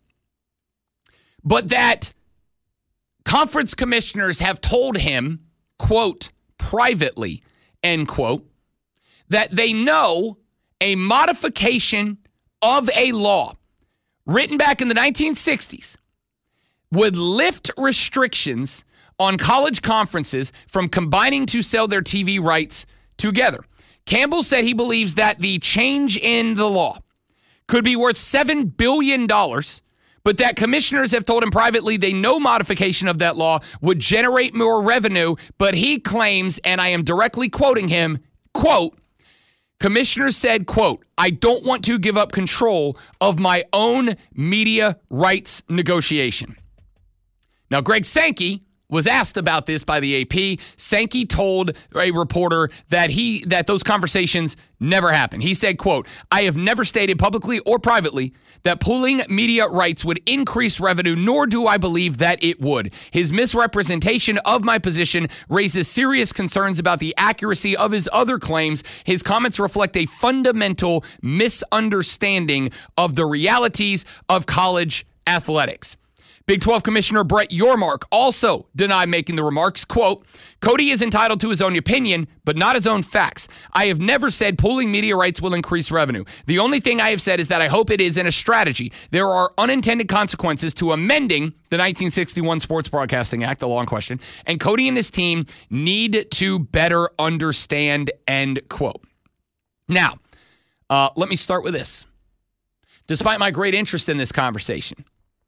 but that conference commissioners have told him, quote, privately, end quote, that they know a modification of a law written back in the nineteen sixties would lift restrictions on college conferences from combining to sell their T V rights together. Campbell said he believes that the change in the law could be worth seven billion dollars, but that commissioners have told him privately they know modification of that law would generate more revenue, but he claims, and I am directly quoting him, quote, commissioners said, quote, I don't want to give up control of my own media rights negotiation. Now, Greg Sankey was asked about this by the A P. Sankey told a reporter that he that those conversations never happened. He said, quote, I have never stated publicly or privately that pooling media rights would increase revenue, nor do I believe that it would. His misrepresentation of my position raises serious concerns about the accuracy of his other claims. His comments reflect a fundamental misunderstanding of the realities of college athletics. Big twelve Commissioner Brett Yormark also denied making the remarks, quote, Cody is entitled to his own opinion, but not his own facts. I have never said pooling media rights will increase revenue. The only thing I have said is that I hope it is in a strategy. There are unintended consequences to amending the nineteen sixty-one Sports Broadcasting Act, the long question, and Cody and his team need to better understand, end quote. Now, uh, let me start with this. Despite my great interest in this conversation,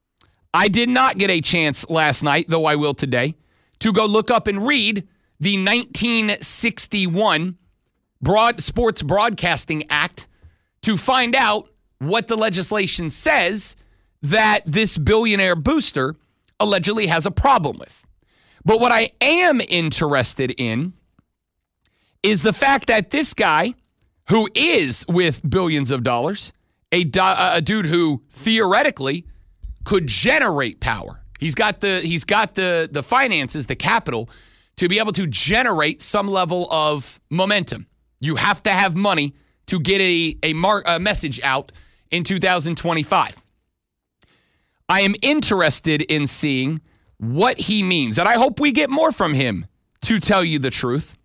I did not get a chance last night, though I will today, to go look up and read the nineteen sixty-one Broad Sports Broadcasting Act to find out what the legislation says that this billionaire booster allegedly has a problem with. But what I am interested in is the fact that this guy, who is with billions of dollars, a, a dude who theoretically could generate power. He's got the he's got the the finances, the capital, to be able to generate some level of momentum. You have to have money to get a a, mar- a message out in two thousand twenty-five. I am interested in seeing what he means, and I hope we get more from him, to tell you the truth.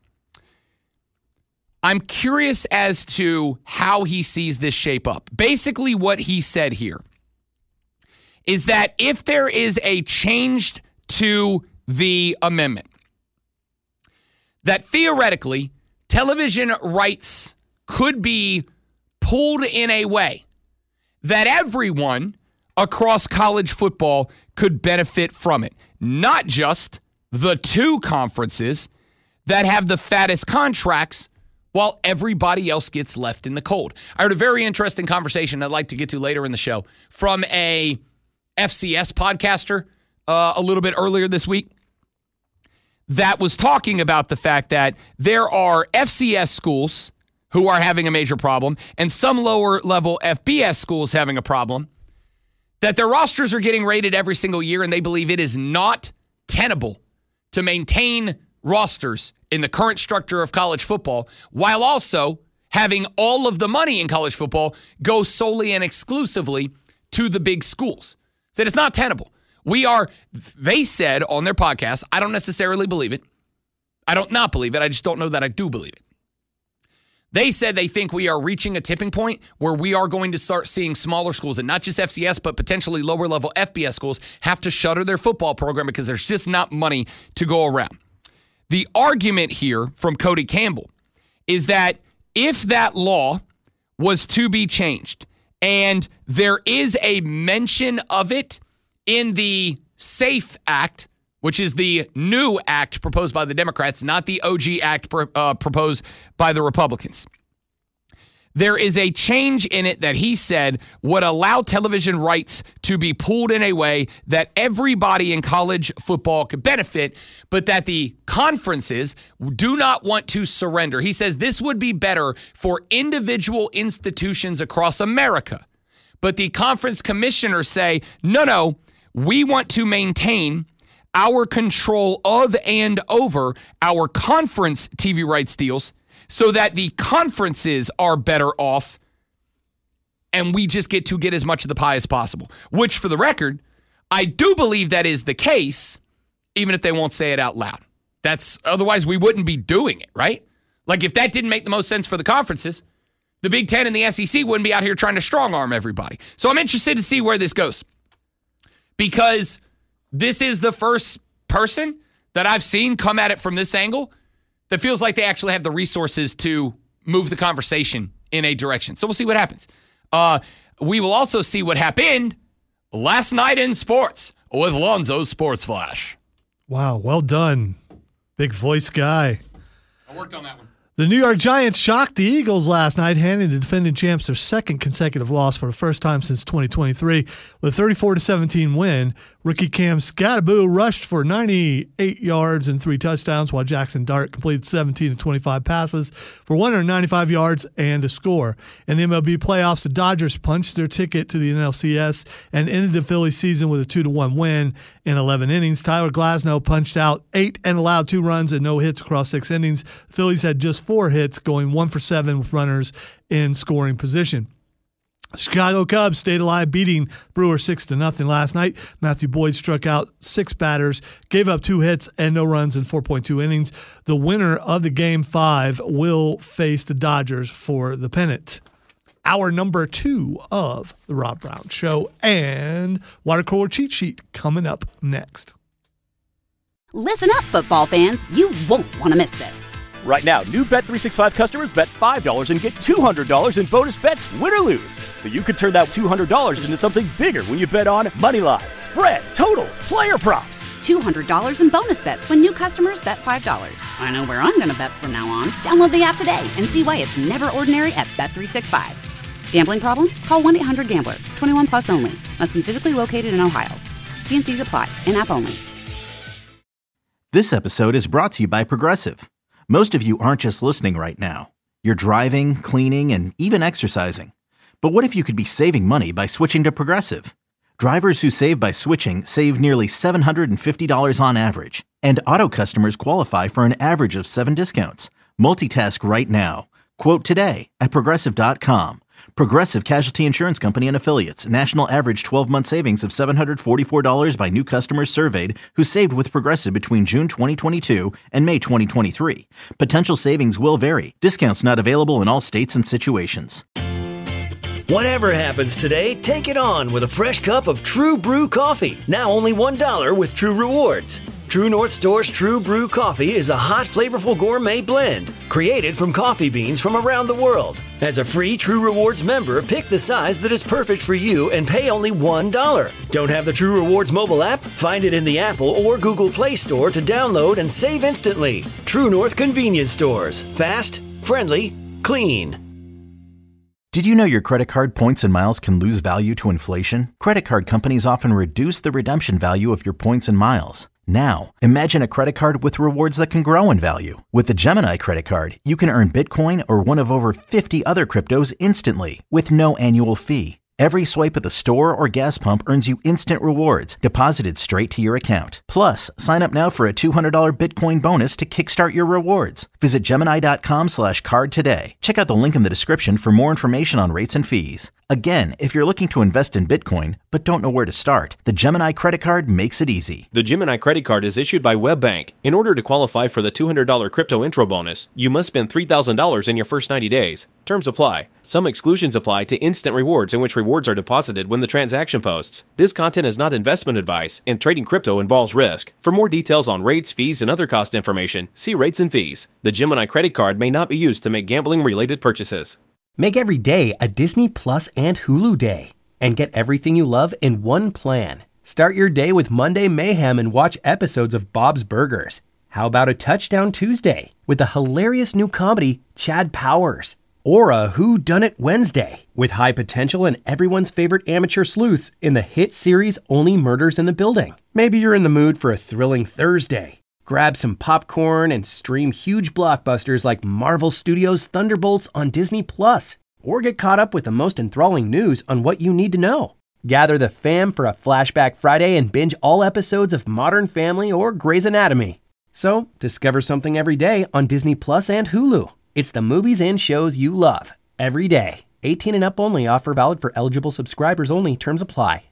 I'm curious as to how he sees this shape up. Basically, what he said here is that if there is a change to the amendment, that theoretically television rights could be pooled in a way that everyone across college football could benefit from it. Not just the two conferences that have the fattest contracts while everybody else gets left in the cold. I heard a very interesting conversation I'd like to get to later in the show from a F C S podcaster uh, a little bit earlier this week that was talking about the fact that there are F C S schools who are having a major problem and some lower level F B S schools having a problem, that their rosters are getting rated every single year, and they believe it is not tenable to maintain rosters in the current structure of college football while also having all of the money in college football go solely and exclusively to the big schools. Said it's not tenable. We are, they said on their podcast, I don't necessarily believe it. I don't not believe it. I just don't know that I do believe it. They said they think we are reaching a tipping point where we are going to start seeing smaller schools, and not just F C S, but potentially lower-level F B S schools have to shutter their football program because there's just not money to go around. The argument here from Cody Campbell is that if that law was to be changed, and there is a mention of it in the SAFE Act, which is the new act proposed by the Democrats, not the O G act pro, uh, proposed by the Republicans. There is a change in it that he said would allow television rights to be pooled in a way that everybody in college football could benefit, but that the conferences do not want to surrender. He says this would be better for individual institutions across America. But the conference commissioners say, no, no, we want to maintain our control of and over our conference T V rights deals so that the conferences are better off and we just get to get as much of the pie as possible. Which, for the record, I do believe that is the case, even if they won't say it out loud. That's otherwise we wouldn't be doing it, right? Like if that didn't make the most sense for the conferences, the Big Ten and the S E C wouldn't be out here trying to strong-arm everybody. So I'm interested to see where this goes because this is the first person that I've seen come at it from this angle that feels like they actually have the resources to move the conversation in a direction. So we'll see what happens. Uh, we will also see what happened last night in sports with Lonzo's Sports Flash. Wow, well done. Big voice guy. I worked on that one. The New York Giants shocked the Eagles last night, handing the defending champs their second consecutive loss for the first time since twenty twenty-three. With a thirty-four to seventeen win, rookie Cam Skattebo rushed for ninety-eight yards and three touchdowns, while Jackson Dart completed seventeen to twenty-five passes for one hundred ninety-five yards and a score. In the M L B playoffs, the Dodgers punched their ticket to the N L C S and ended the Phillies season with a two to one win in eleven innings. Tyler Glasnow punched out eight and allowed two runs and no hits across six innings. The Phillies had just four hits, going one for seven with runners in scoring position. The Chicago Cubs stayed alive, beating Brewers six to nothing last night. Matthew Boyd struck out six batters, gave up two hits and no runs in four point two innings. The winner of the Game five will face the Dodgers for the pennant. Hour number two of the Rob Brown Show and Water Cooler Cheat Sheet coming up next. Listen up, football fans. You won't want to miss this. Right now, new Bet three sixty-five customers bet five dollars and get two hundred dollars in bonus bets, win or lose. So you could turn that two hundred dollars into something bigger when you bet on Moneyline, spread, totals, player props. two hundred dollars in bonus bets when new customers bet five dollars. I know where I'm going to bet from now on. Download the app today and see why it's never ordinary at Bet three sixty-five. Gambling problem? Call one eight hundred gambler. twenty-one plus only. Must be physically located in Ohio. T and C's apply. In-app only. This episode is brought to you by Progressive. Most of you aren't just listening right now. You're driving, cleaning, and even exercising. But what if you could be saving money by switching to Progressive? Drivers who save by switching save nearly seven hundred fifty dollars on average. And auto customers qualify for an average of seven discounts. Multitask right now. Quote today at Progressive dot com. Progressive Casualty Insurance Company and Affiliates. National average twelve-month savings of seven hundred forty-four dollars by new customers surveyed who saved with Progressive between June twenty twenty-two and May twenty twenty-three. Potential savings will vary. Discounts not available in all states and situations. Whatever happens today, take it on with a fresh cup of True Brew coffee. Now only one dollar with True Rewards. True North Store's True Brew coffee is a hot, flavorful gourmet blend created from coffee beans from around the world. As a free True Rewards member, pick the size that is perfect for you and pay only one dollar. Don't have the True Rewards mobile app? Find it in the Apple or Google Play Store to download and save instantly. True North Convenience Stores. Fast, friendly, clean. Did you know your credit card points and miles can lose value to inflation? Credit card companies often reduce the redemption value of your points and miles. Now, imagine a credit card with rewards that can grow in value. With the Gemini credit card, you can earn Bitcoin or one of over fifty other cryptos instantly with no annual fee. Every swipe at the store or gas pump earns you instant rewards deposited straight to your account. Plus, sign up now for a two hundred dollars Bitcoin bonus to kickstart your rewards. Visit Gemini.com slash card today. Check out the link in the description for more information on rates and fees. Again, if you're looking to invest in Bitcoin but don't know where to start, the Gemini credit card makes it easy. The Gemini credit card is issued by WebBank. In order to qualify for the two hundred dollars crypto intro bonus, you must spend three thousand dollars in your first ninety days. Terms apply. Some exclusions apply to instant rewards, in which rewards are deposited when the transaction posts. This content is not investment advice, and trading crypto involves risk. For more details on rates, fees, and other cost information, see rates and fees. The Gemini credit card may not be used to make gambling-related purchases. Make every day a Disney Plus and Hulu day, and get everything you love in one plan. Start your day with Monday Mayhem and watch episodes of Bob's Burgers. How about a Touchdown Tuesday with the hilarious new comedy Chad Powers? Or a Who Done It Wednesday with high potential and everyone's favorite amateur sleuths in the hit series Only Murders in the Building. Maybe you're in the mood for a thrilling Thursday. Grab some popcorn and stream huge blockbusters like Marvel Studios' Thunderbolts on Disney Plus. Or get caught up with the most enthralling news on what you need to know. Gather the fam for a Flashback Friday and binge all episodes of Modern Family or Grey's Anatomy. So, discover something every day on Disney Plus and Hulu. It's the movies and shows you love, every day. eighteen and up only. Offer valid for eligible subscribers only. Terms apply.